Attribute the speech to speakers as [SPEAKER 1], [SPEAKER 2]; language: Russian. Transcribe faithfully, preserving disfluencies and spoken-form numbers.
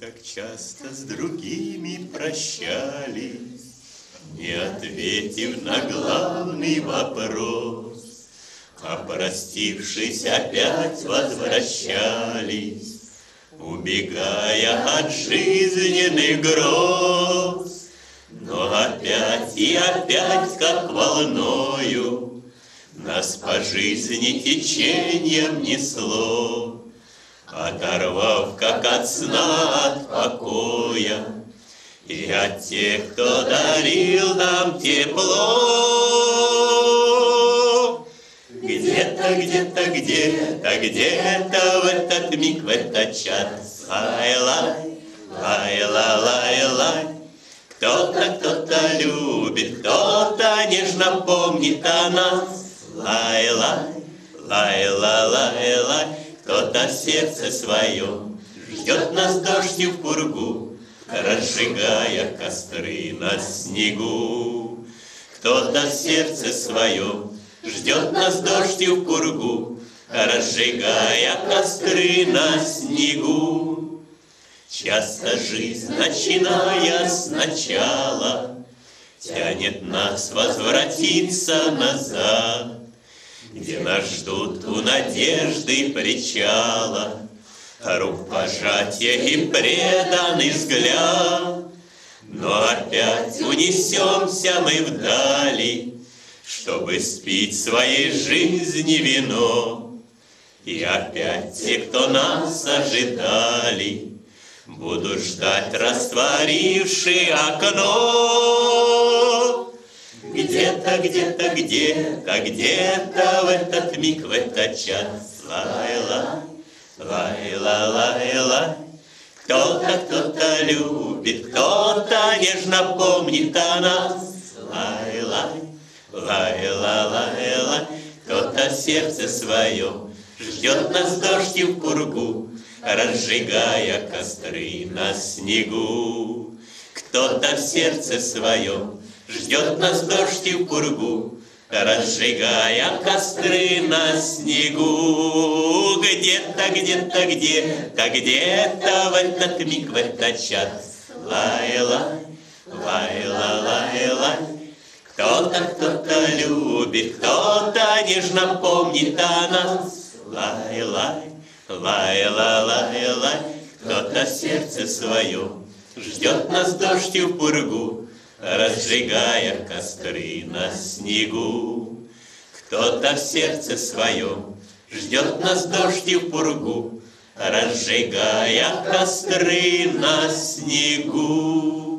[SPEAKER 1] так часто с другими прощались, не ответив на главный вопрос, а простившись опять возвращались, убегая от жизненных гроз. Но опять и опять, как волною, нас по жизни течением несло, оторвав, как от сна, от покоя, и от тех, кто дарил нам тепло. Где-то, где-то, где-то, где-то в этот миг, в этот час, лай-лай, лай-ла-лай-лай, кто-то, кто-то любит, кто-то нежно помнит о нас. Лай-лай, лай-ла-лай-лай, кто-то в сердце своем ждет нас дождью в пургу, разжигая костры на снегу. Кто-то в сердце своем ждет нас дождью в пургу, разжигая костры на снегу. Часто жизнь, начиная сначала, тянет нас возвратиться назад, где нас ждут у надежды причала, рук пожатия и преданный взгляд. Но опять унесемся мы вдали, чтобы спить своей жизни вино. И опять те, кто нас ожидали, будут ждать, растворившие окно. Где-то, где-то, где-то, где-то в этот миг, в этот час, лай-лай, лай-ла-лай-лай, кто-то, кто-то любит, кто-то нежно помнит о нас. Лай-лай, лай-ла-лай-лай, кто-то в сердце своем ждет нас дождью в пургу, разжигая костры на снегу. Кто-то в сердце своем ждет нас дождью в пургу, разжигая костры на снегу. Где-то, где-то, где-то, где-то в этот миг, в этот час, лай-лай, лай-ла-лай-лай, кто-то, кто-то любит, кто-то нежно помнит о нас. Лай-лай, лай-ла-лай-лай, кто-то в сердце своем ждет нас дождью в пургу, разжигая костры на снегу. Кто-то в сердце своем ждет нас дождью в пургу, разжигая костры на снегу.